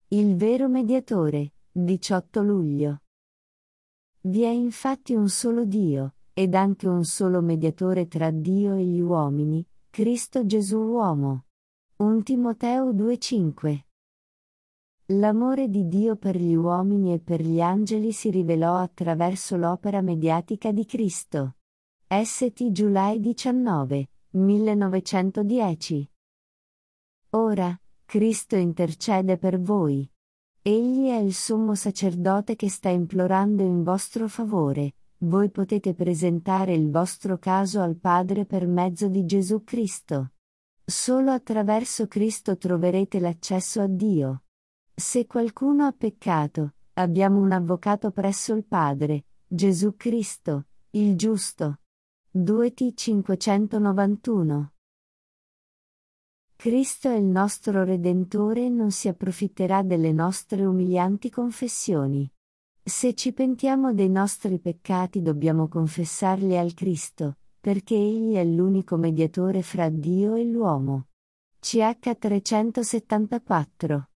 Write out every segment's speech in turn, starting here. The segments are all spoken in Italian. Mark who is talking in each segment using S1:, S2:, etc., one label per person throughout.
S1: Il vero mediatore, 18 luglio. Vi è infatti un solo Dio, ed anche un solo mediatore tra Dio e gli uomini, Cristo Gesù uomo. 1 Timoteo 2,5. L'amore di Dio per gli uomini e per gli angeli si rivelò attraverso l'opera mediatica di Cristo. St. July 19, 1910. Ora, Cristo intercede per voi. Egli è il sommo sacerdote che sta implorando in vostro favore. Voi potete presentare il vostro caso al Padre per mezzo di Gesù Cristo. Solo attraverso Cristo troverete l'accesso a Dio. Se qualcuno ha peccato, abbiamo un avvocato presso il Padre, Gesù Cristo, il giusto. 2 T 591. Cristo è il nostro Redentore e non si approfitterà delle nostre umilianti confessioni. Se ci pentiamo dei nostri peccati dobbiamo confessarli al Cristo, perché Egli è l'unico mediatore fra Dio e l'uomo. CH 374.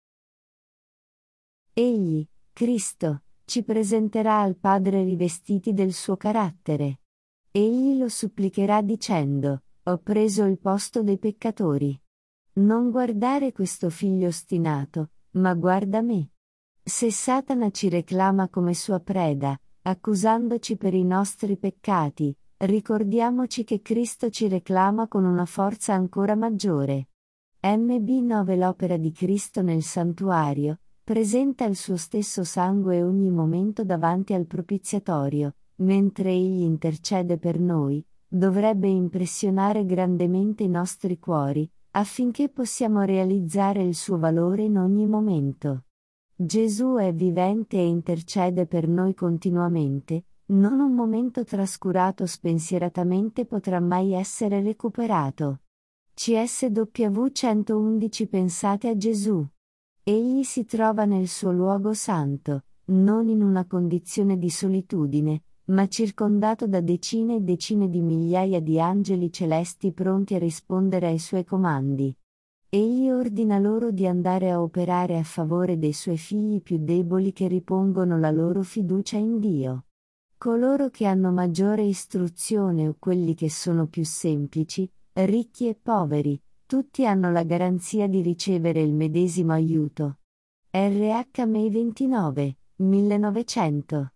S1: Egli, Cristo, ci presenterà al Padre rivestiti del suo carattere. Egli lo supplicherà dicendo: ho preso il posto dei peccatori. Non guardare questo figlio ostinato, ma guarda me. Se Satana ci reclama come sua preda, accusandoci per i nostri peccati, ricordiamoci che Cristo ci reclama con una forza ancora maggiore. MB 9 L'opera di Cristo nel santuario presenta il suo stesso sangue ogni momento davanti al propiziatorio, mentre Egli intercede per noi, dovrebbe impressionare grandemente i nostri cuori, affinché possiamo realizzare il suo valore in ogni momento. Gesù è vivente e intercede per noi continuamente, non un momento trascurato spensieratamente potrà mai essere recuperato. CSW 111 Pensate a Gesù. Egli si trova nel suo luogo santo, non in una condizione di solitudine, ma circondato da decine e decine di migliaia di angeli celesti pronti a rispondere ai suoi comandi. Egli ordina loro di andare a operare a favore dei suoi figli più deboli che ripongono la loro fiducia in Dio. Coloro che hanno maggiore istruzione o quelli che sono più semplici, ricchi e poveri, tutti hanno la garanzia di ricevere il medesimo aiuto. RH May 29, 1900.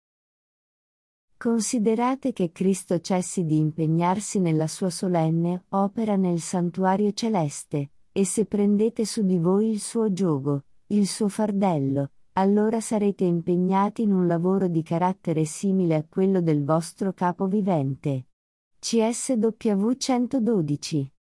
S1: Considerate che Cristo cessi di impegnarsi nella sua solenne opera nel santuario celeste, e se prendete su di voi il suo giogo, il suo fardello, allora sarete impegnati in un lavoro di carattere simile a quello del vostro capo vivente. CSW 112.